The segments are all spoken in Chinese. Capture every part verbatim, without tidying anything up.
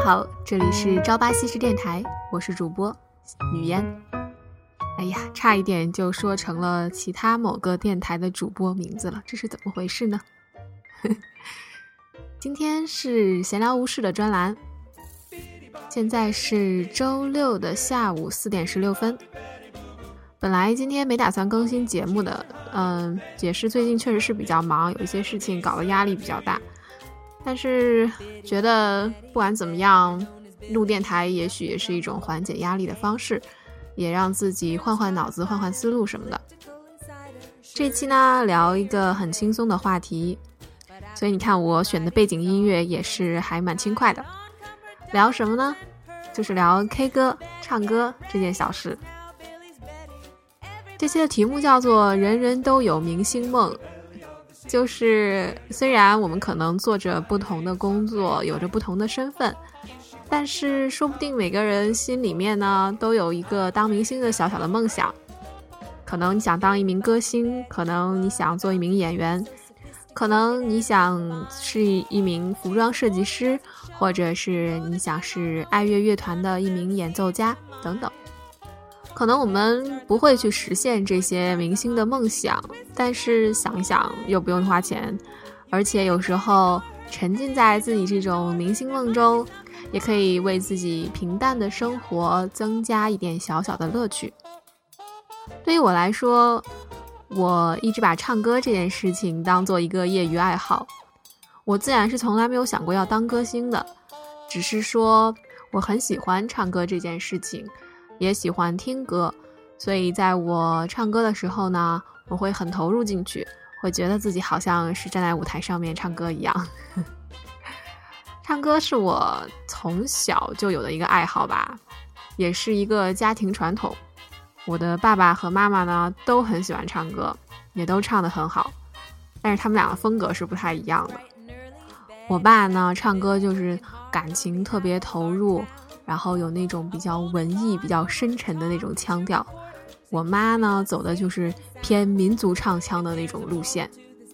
好，这里是朝八夕市电台，我是主播雨嫣。哎呀，差一点就说成了其他某个电台的主播名字了，这是怎么回事呢？今天是闲聊无事的专栏，现在是周六的下午四点十六分。本来今天没打算更新节目的，嗯，也是最近确实是比较忙，有一些事情搞得压力比较大。但是觉得不管怎么样，录电台也许也是一种缓解压力的方式，也让自己换换脑子、换换思路什么的。这期呢，聊一个很轻松的话题，所以你看我选的背景音乐也是还蛮轻快的。聊什么呢？就是聊 K 歌、唱歌这件小事。这期的题目叫做人人都有明星梦，就是虽然我们可能做着不同的工作，有着不同的身份，但是说不定每个人心里面呢都有一个当明星的小小的梦想。可能你想当一名歌星，可能你想做一名演员，可能你想是一名服装设计师，或者是你想是爱乐乐团的一名演奏家等等。可能我们不会去实现这些明星的梦想，但是想一想又不用花钱，而且有时候沉浸在自己这种明星梦中，也可以为自己平淡的生活增加一点小小的乐趣。对于我来说，我一直把唱歌这件事情当做一个业余爱好，我自然是从来没有想过要当歌星的，只是说我很喜欢唱歌这件事情，也喜欢听歌，所以在我唱歌的时候呢，我会很投入进去，会觉得自己好像是站在舞台上面唱歌一样。唱歌是我从小就有的一个爱好吧，也是一个家庭传统。我的爸爸和妈妈呢都很喜欢唱歌，也都唱得很好，但是他们俩的风格是不太一样的。我爸呢唱歌就是感情特别投入，然后有那种比较文艺比较深沉的那种腔调。我妈呢走的就是偏民族唱腔的那种路线。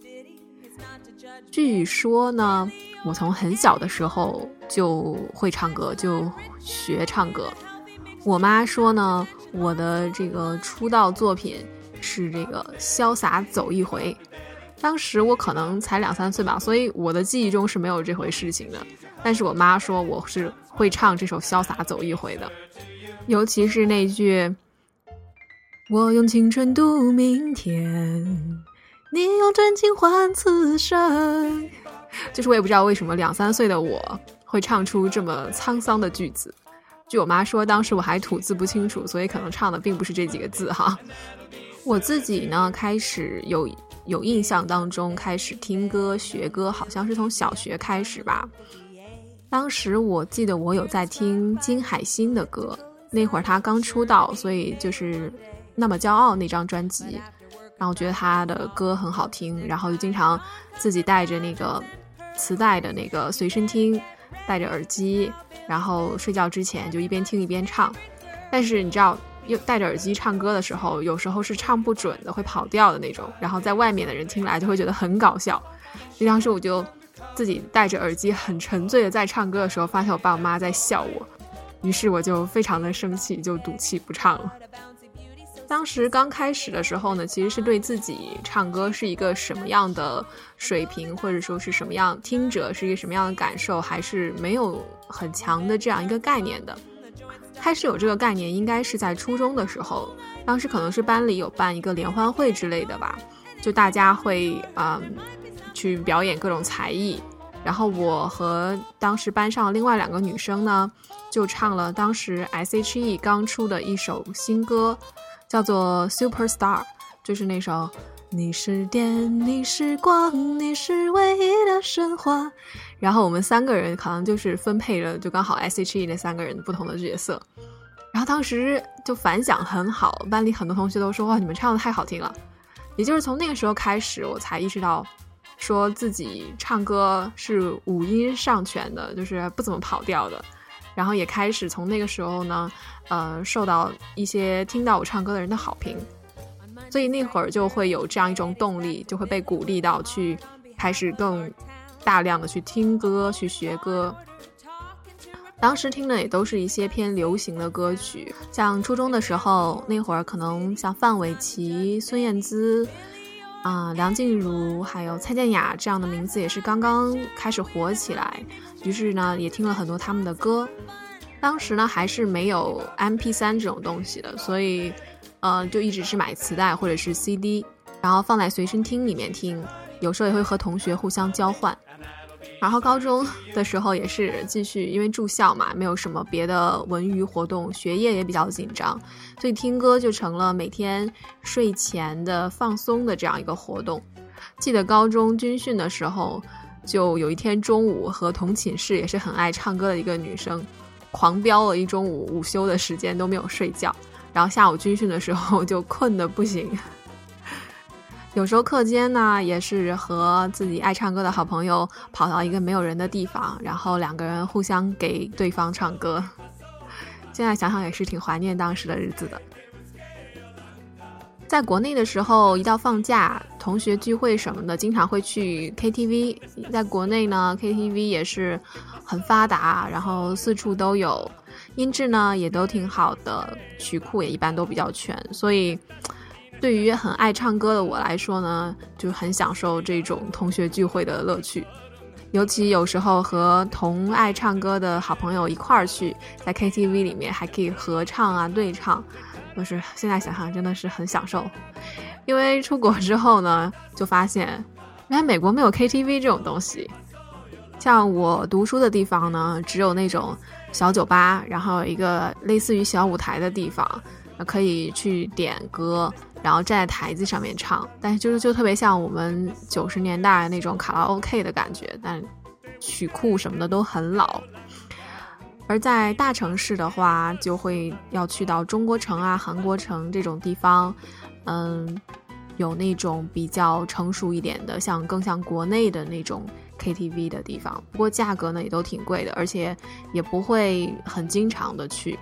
据说呢我从很小的时候就会唱歌，就学唱歌。我妈说呢我的这个出道作品是这个潇洒走一回，当时我可能才两三岁吧，所以我的记忆中是没有这回事情的，但是我妈说我是会唱这首潇洒走一回的，尤其是那句我用青春度明天，你用真情换此生，就是我也不知道为什么两三岁的我会唱出这么沧桑的句子。据我妈说当时我还吐字不清楚，所以可能唱的并不是这几个字哈。我自己呢开始有有印象当中开始听歌学歌，好像是从小学开始吧。当时我记得我有在听金海心的歌，那会儿他刚出道，所以就是那么骄傲那张专辑，然后觉得他的歌很好听，然后就经常自己带着那个磁带的那个随身听，戴着耳机，然后睡觉之前就一边听一边唱。但是你知道又戴着耳机唱歌的时候，有时候是唱不准的，会跑调的那种，然后在外面的人听来就会觉得很搞笑。所以当时我就自己戴着耳机很沉醉的在唱歌的时候，发现我爸我妈在笑我，于是我就非常的生气，就赌气不唱了。当时刚开始的时候呢，其实是对自己唱歌是一个什么样的水平，或者说是什么样听者是一个什么样的感受，还是没有很强的这样一个概念的。开始有这个概念应该是在初中的时候，当时可能是班里有办一个联欢会之类的吧，就大家会嗯去表演各种才艺，然后我和当时班上另外两个女生呢就唱了当时 S H E 刚出的一首新歌，叫做 Superstar， 就是那首你是电，你是光，你是唯一的神话。然后我们三个人可能就是分配了就刚好 S H E 那三个人不同的角色，然后当时就反响很好，班里很多同学都说哇你们唱得太好听了。也就是从那个时候开始，我才意识到说自己唱歌是五音上全的，就是不怎么跑调的。然后也开始从那个时候呢呃，受到一些听到我唱歌的人的好评，所以那会儿就会有这样一种动力，就会被鼓励到去开始更大量的去听歌去学歌。 当时听的也都是一些偏流行的歌曲，像初中的时候，那会儿可能像范玮琪、孙燕姿啊、呃、梁静茹还有蔡健雅这样的名字也是刚刚开始火起来，于是呢也听了很多他们的歌。当时呢还是没有 M P 三 这种东西的，所以呃就一直是买磁带或者是 C D， 然后放在随身听里面听，有时候也会和同学互相交换。然后高中的时候也是继续，因为住校嘛，没有什么别的文娱活动，学业也比较紧张，所以听歌就成了每天睡前的放松的这样一个活动。记得高中军训的时候，就有一天中午和同寝室也是很爱唱歌的一个女生狂飙了一中午，午休的时间都没有睡觉，然后下午军训的时候就困得不行。有时候课间呢也是和自己爱唱歌的好朋友跑到一个没有人的地方，然后两个人互相给对方唱歌。现在想想也是挺怀念当时的日子的。在国内的时候，一到放假同学聚会什么的经常会去 K T V， 在国内呢 K T V 也是很发达，然后四处都有，音质呢也都挺好的，曲库也一般都比较全，所以对于很爱唱歌的我来说呢，就很享受这种同学聚会的乐趣。尤其有时候和同爱唱歌的好朋友一块儿去，在 K T V 里面还可以合唱啊对唱，就是现在想想真的是很享受。因为出国之后呢，就发现原来美国没有 K T V 这种东西。像我读书的地方呢，只有那种小酒吧，然后有一个类似于小舞台的地方，可以去点歌，然后站在台子上面唱，但是就是就特别像我们九十年代那种卡拉 OK 的感觉，但曲库什么的都很老。而在大城市的话，就会要去到中国城啊、韩国城这种地方，嗯，有那种比较成熟一点的，像更像国内的那种 K T V 的地方。不过价格呢也都挺贵的，而且也不会很经常的去。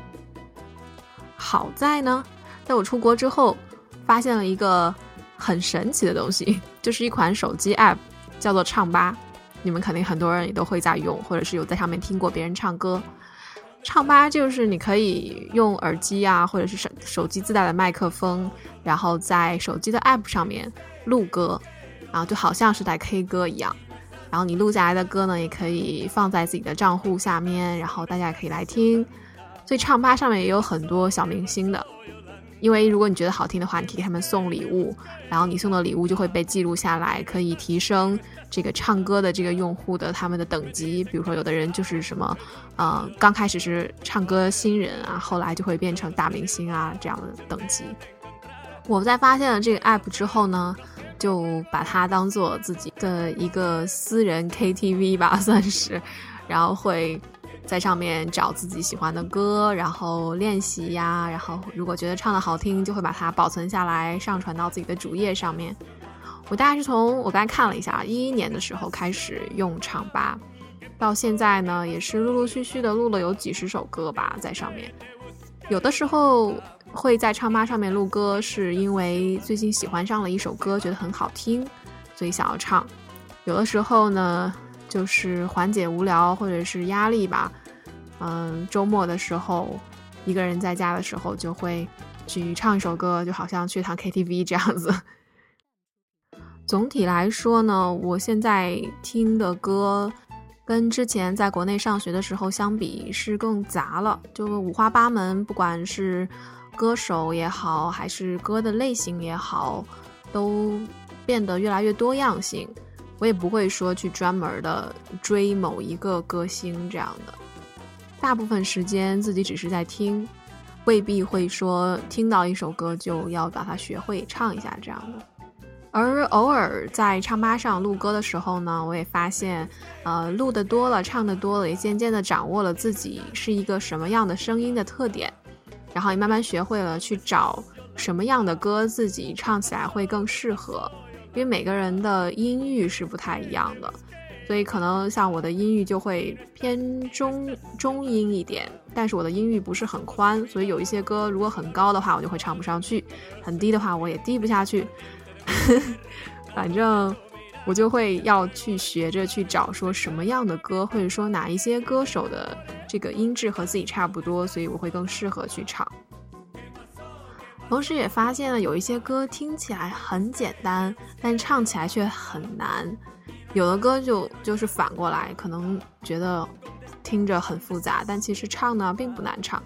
好在呢，在我出国之后发现了一个很神奇的东西，就是一款手机 app 叫做唱吧。你们肯定很多人也都会在用，或者是有在上面听过别人唱歌。唱吧就是你可以用耳机啊，或者是手机自带的麦克风，然后在手机的 app 上面录歌，然后就好像是在 K 歌一样。然后你录下来的歌呢，也可以放在自己的账户下面，然后大家也可以来听。所以唱吧上面也有很多小明星的，因为如果你觉得好听的话，你可以给他们送礼物，然后你送的礼物就会被记录下来，可以提升这个唱歌的这个用户的他们的等级。比如说有的人就是什么呃，刚开始是唱歌新人啊，后来就会变成大明星啊这样的等级。我在发现了这个 app 之后呢，就把它当做自己的一个私人 K T V 吧，算是，然后会在上面找自己喜欢的歌，然后练习呀，然后如果觉得唱得好听，就会把它保存下来，上传到自己的主页上面。我大概是从我刚才看了一下，一一年的时候开始用唱吧，到现在呢，也是陆陆续续的录了有几十首歌吧，在上面。有的时候会在唱吧上面录歌，是因为最近喜欢上了一首歌，觉得很好听，所以想要唱。有的时候呢，就是缓解无聊或者是压力吧，嗯，周末的时候一个人在家的时候就会去唱一首歌，就好像去趟 K T V 这样子。总体来说呢，我现在听的歌跟之前在国内上学的时候相比是更杂了，就五花八门，不管是歌手也好，还是歌的类型也好，都变得越来越多样性。我也不会说去专门的追某一个歌星这样的，大部分时间自己只是在听，未必会说听到一首歌就要把它学会唱一下这样的。而偶尔在唱吧上录歌的时候呢，我也发现呃，录得多了，唱得多了，也渐渐地掌握了自己是一个什么样的声音的特点，然后也慢慢学会了去找什么样的歌自己唱起来会更适合。因为每个人的音域是不太一样的，所以可能像我的音域就会偏中中音一点，但是我的音域不是很宽，所以有一些歌如果很高的话我就会唱不上去，很低的话我也低不下去。反正我就会要去学着去找说什么样的歌，或者说哪一些歌手的这个音质和自己差不多，所以我会更适合去唱。同时也发现了有一些歌听起来很简单，但唱起来却很难。有的歌就就是反过来，可能觉得听着很复杂，但其实唱呢并不难唱。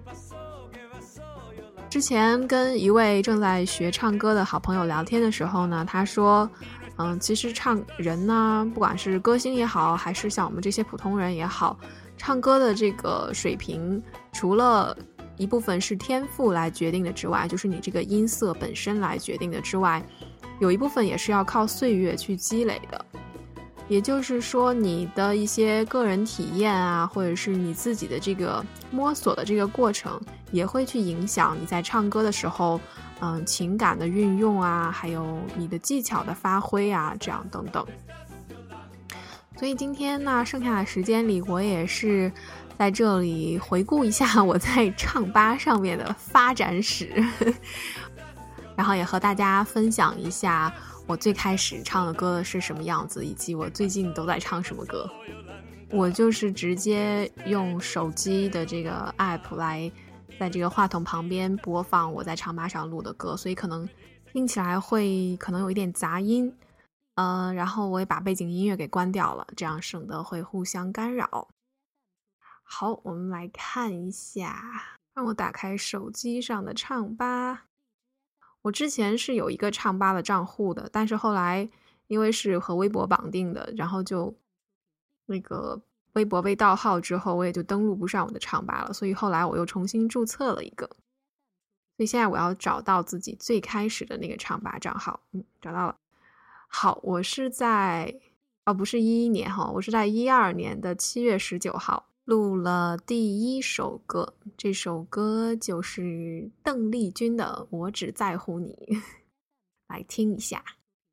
之前跟一位正在学唱歌的好朋友聊天的时候呢，他说嗯，其实唱人呢，不管是歌星也好，还是像我们这些普通人也好，唱歌的这个水平除了一部分是天赋来决定的之外，就是你这个音色本身来决定的之外，有一部分也是要靠岁月去积累的。也就是说，你的一些个人体验啊，或者是你自己的这个摸索的这个过程，也会去影响你在唱歌的时候嗯，情感的运用啊，还有你的技巧的发挥啊，这样等等。所以今天呢，剩下的时间里，我也是在这里回顾一下我在唱吧上面的发展史然后也和大家分享一下我最开始唱的歌是什么样子，以及我最近都在唱什么歌。我就是直接用手机的这个 app 来在这个话筒旁边播放我在唱吧上录的歌，所以可能听起来会可能有一点杂音，呃，然后我也把背景音乐给关掉了，这样省得会互相干扰。好，我们来看一下，让我打开手机上的唱吧。我之前是有一个唱吧的账户的，但是后来因为是和微博绑定的，然后就那个微博被盗号之后，我也就登录不上我的唱吧了，所以后来我又重新注册了一个。所以现在我要找到自己最开始的那个唱吧账号，嗯，找到了。好，我是在哦，不是一一年哈，我是在一二年的七月十九号录了第一首歌，这首歌就是邓丽君的《我只在乎你》，来听一下。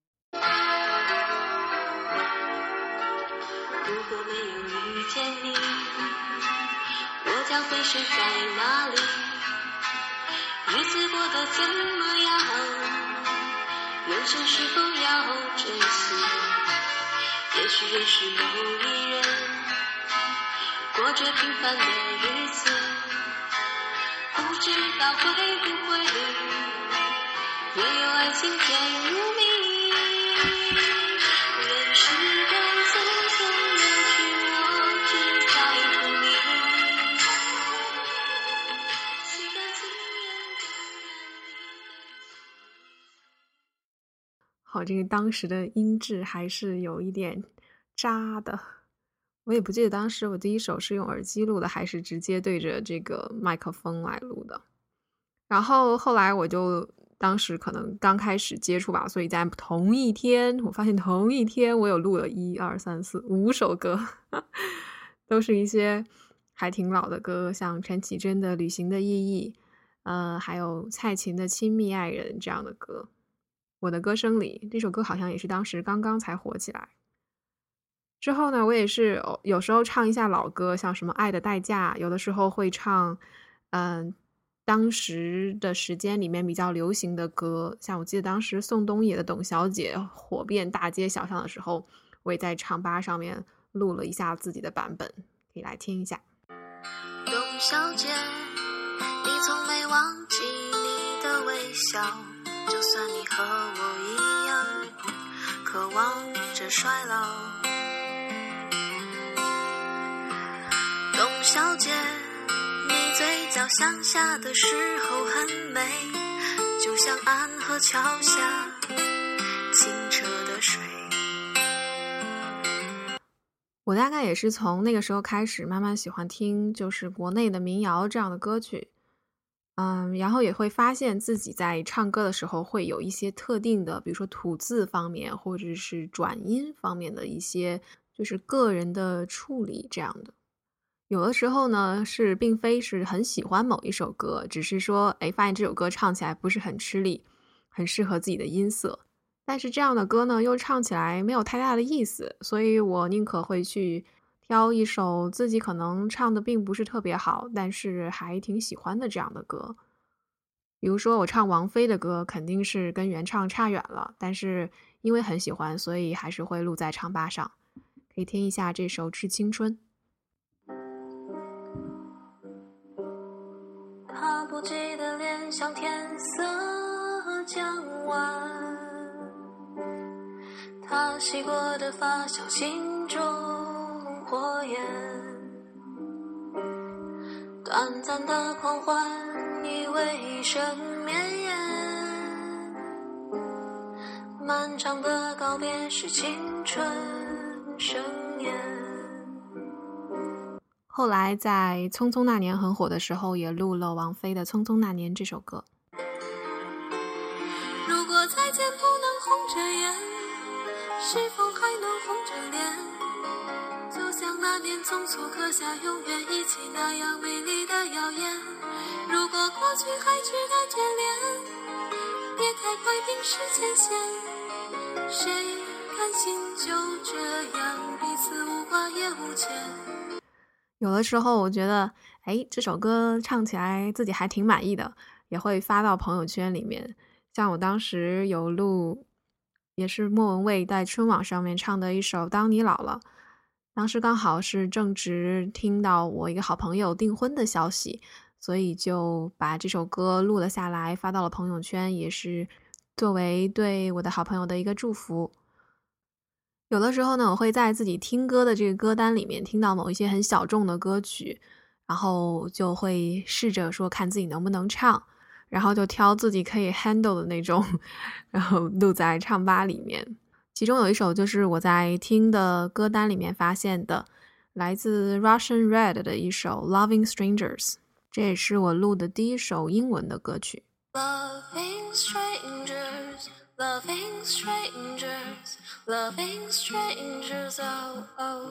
如果没有遇见你，我将会是在哪里？日子过得怎么样？人生是否要珍惜？也许认识某一人，过着平凡的日子，不知道会不会也有爱情甜如蜜。人世间匆匆流去，我只在乎你，心甘情愿感染你的好，这个当时的音质还是有一点渣的。我也不记得当时我第一首是用耳机录的，还是直接对着这个麦克风来录的。然后后来我就当时可能刚开始接触吧，所以在同一天，我发现同一天我有录了一二三四五首歌，都是一些还挺老的歌，像陈绮贞的《旅行的意义》，呃，还有蔡琴的《亲密爱人》这样的歌。我的歌声里，这首歌好像也是当时刚刚才火起来。之后呢，我也是有时候唱一下老歌，像什么《爱的代价》，有的时候会唱嗯、呃，当时的时间里面比较流行的歌，像我记得当时宋冬野的《董小姐》火遍大街小巷的时候，我也在唱吧上面录了一下自己的版本，可以来听一下。 董小姐，你从没忘记你的微笑，就算你和我一样渴望着衰老。董小姐，你嘴角向下的时候很美，就像安河桥下清澈的水。 我大概也是从那个时候开始慢慢喜欢听就是国内的民谣这样的歌曲，嗯，然后也会发现自己在唱歌的时候会有一些特定的，比如说吐字方面或者是转音方面的一些就是个人的处理这样的。有的时候呢，是并非是很喜欢某一首歌，只是说诶发现这首歌唱起来不是很吃力，很适合自己的音色，但是这样的歌呢又唱起来没有太大的意思，所以我宁可会去挑一首自己可能唱的并不是特别好，但是还挺喜欢的这样的歌。比如说我唱王菲的歌肯定是跟原唱差远了，但是因为很喜欢，所以还是会录在唱吧上。可以听一下这首《致青春》。 怕不羁的脸像天色将晚，他洗过的发像心中火焰，短暂的狂欢以为一生绵延，漫长的告别是青春盛宴。 后来在《匆匆那年》很火的时候，也录了王菲的《匆匆那年》这首歌。 如果再见不能红着眼，是否还能红着脸？就像那年匆促刻下永远一起那样美丽的谣言。如果过去还值得眷恋，别太快冰释前嫌。谁甘心就这样彼此无挂也无牵？ 有的时候我觉得，哎，这首歌唱起来自己还挺满意的，也会发到朋友圈里面。像我当时有录，也是莫文蔚在春晚上面唱的一首《当你老了》，当时刚好是正值听到我一个好朋友订婚的消息，所以就把这首歌录了下来，发到了朋友圈，也是作为对我的好朋友的一个祝福。有的时候呢，我会在自己听歌的这个歌单里面听到某一些很小众的歌曲，然后就会试着说看自己能不能唱，然后就挑自己可以 handle 的那种，然后录在唱吧里面。其中有一首就是我在听的歌单里面发现的，来自 Russian Red 的一首 Loving Strangers， 这也是我录的第一首英文的歌曲。 Loving strangers, loving strangers, loving strangers, oh, oh.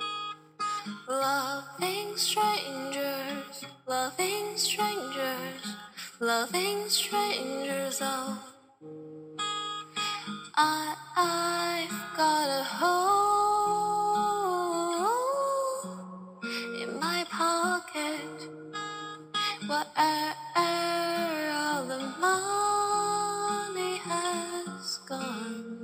Loving strangers, loving strangers, loving strangers, oh. I, I've got a hole in my pocket, where all the money has gone.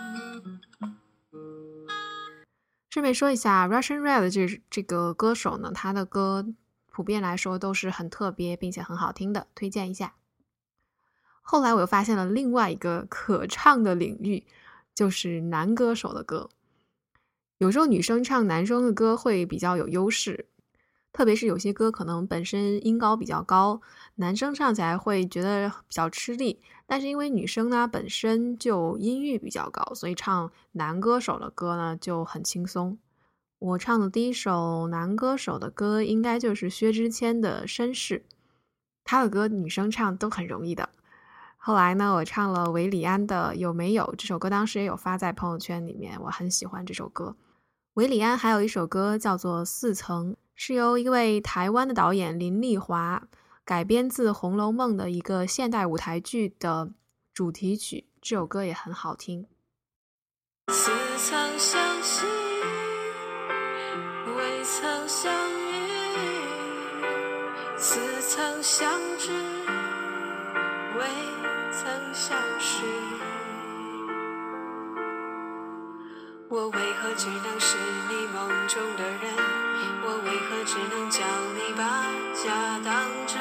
顺便说一下 Russian Red 这, 这个歌手呢，他的歌普遍来说都是很特别并且很好听的，推荐一下。后来我又发现了另外一个可唱的领域，就是男歌手的歌。有时候女生唱男生的歌会比较有优势，特别是有些歌可能本身音高比较高，男生唱起来会觉得比较吃力，但是因为女生呢本身就音域比较高，所以唱男歌手的歌呢就很轻松。我唱的第一首男歌手的歌应该就是薛之谦的《绅士》，他的歌女生唱都很容易的。后来呢，我唱了韦礼安的《有没有》，这首歌当时也有发在朋友圈里面，我很喜欢这首歌。韦礼安还有一首歌叫做《四层》，是由一位台湾的导演林丽华改编自《红楼梦》的一个现代舞台剧的主题曲，这首歌也很好听。 似曾相识，未曾相遇，似曾相知，未曾相识。我为何只能是你梦中的人？我为何只能叫你把家当真？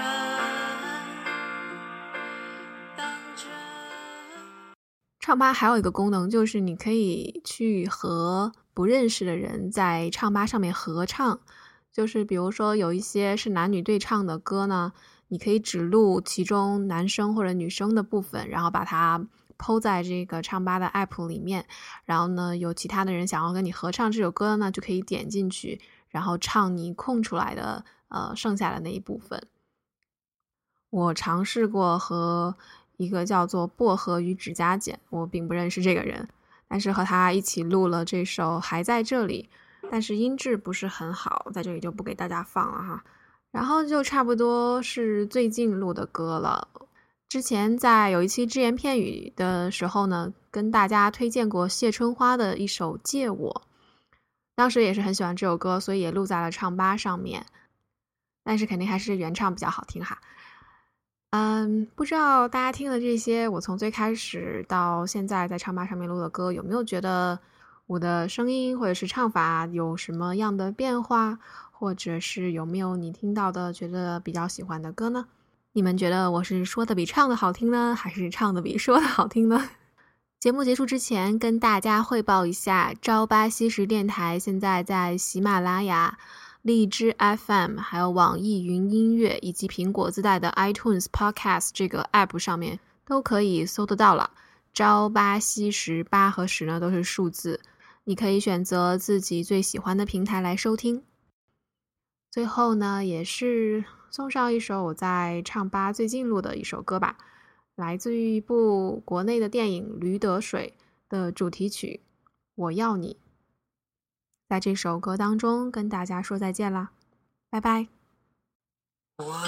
当真。 唱吧还有一个功能，就是你可以去和不认识的人在唱吧上面合唱，就是比如说有一些是男女对唱的歌呢，你可以只录其中男生或者女生的部分，然后把它po在这个唱吧的 app 里面，然后呢有其他的人想要跟你合唱这首歌呢，就可以点进去，然后唱你空出来的呃剩下的那一部分。我尝试过和一个叫做薄荷与指甲剪，我并不认识这个人，但是和他一起录了这首还在这里，但是音质不是很好，在这里就不给大家放了哈。然后就差不多是最近录的歌了。之前在有一期只言片语的时候呢，跟大家推荐过谢春花的一首《借我》，当时也是很喜欢这首歌，所以也录在了唱吧上面，但是肯定还是原唱比较好听哈。嗯，不知道大家听了这些，我从最开始到现在在唱吧上面录的歌，有没有觉得我的声音或者是唱法有什么样的变化，或者是有没有你听到的觉得比较喜欢的歌呢？ 你们觉得我是说的比唱的好听呢，还是唱的比说的好听呢？节目结束之前跟大家汇报一下，朝八夕十电台现在在喜马拉雅、荔枝 F M 还有网易云音乐以及苹果自带的 iTunes Podcast 这个 app 上面都可以搜得到了。朝八夕十，八和十呢都是数字，你可以选择自己最喜欢的平台来收听。最后呢，也是送上一首我在唱吧最近录的一首歌吧，来自于一部国内的电影《驴得水》的主题曲《我要你》。在这首歌当中跟大家说再见啦，拜拜。 我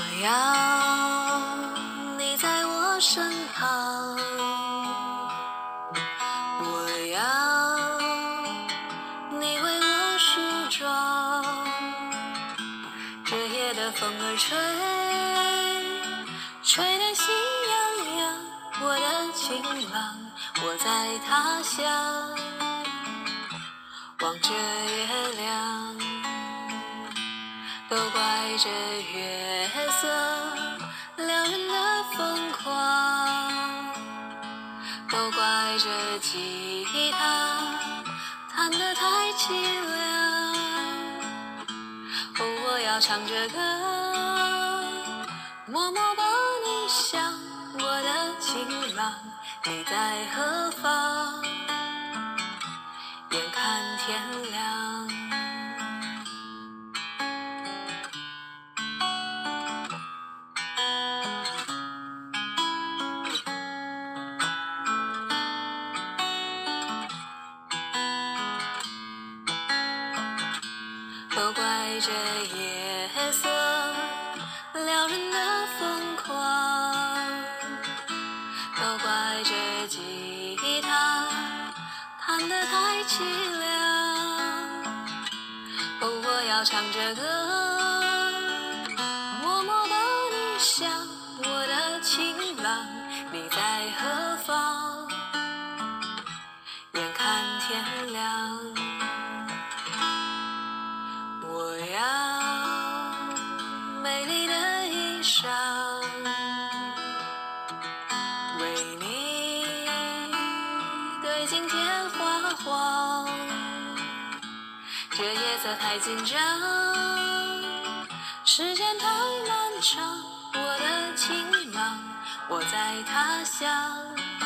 要你在我身旁，我要你为我梳妆，这夜的风儿吹，吹得心痒痒，我的情郎，我在他乡，望着月亮，都怪这月色撩人的疯狂，都怪这吉他弹得太凄凉。哦，我要唱着歌，默默把你想，我的情郎，你在何方？眼看天亮，都怪这夜色撩人的疯狂，都怪这吉他弹得太凄凉。哦，我要唱着歌，默默把你想，我的情郎，你在何方？眼看天亮，我要美丽的衣裳，为你对镜贴花黄。这夜色太紧张，时间太漫长，我的情郎，我在他乡。